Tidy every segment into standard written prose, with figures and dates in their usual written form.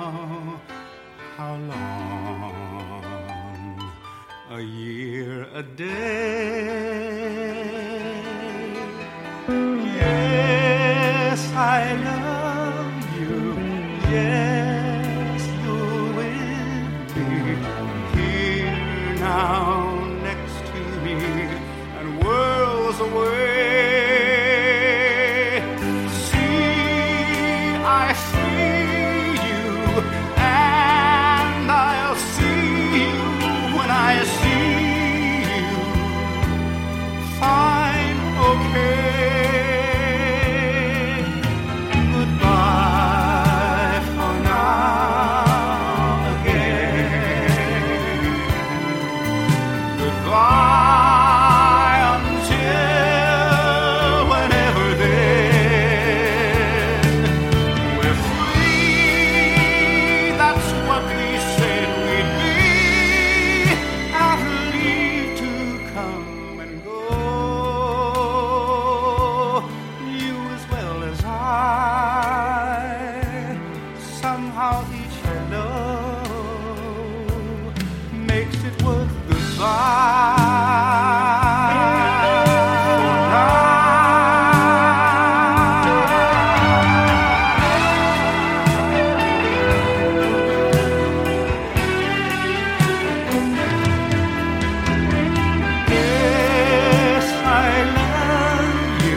how long? A year, a day. Yes, I love you. Yes, you're with me here now next to me and worlds away. See, I see you, and I'll see you when I see you. Fine, okay. Goodbye for now again. Goodbye until whenever then. We're free, that's what we said we'd be. Out of leave to come and go. You as well as I. Somehow each hello makes it worth goodbye. Yes, I love you.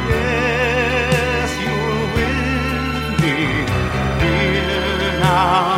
Yes, you're with me here now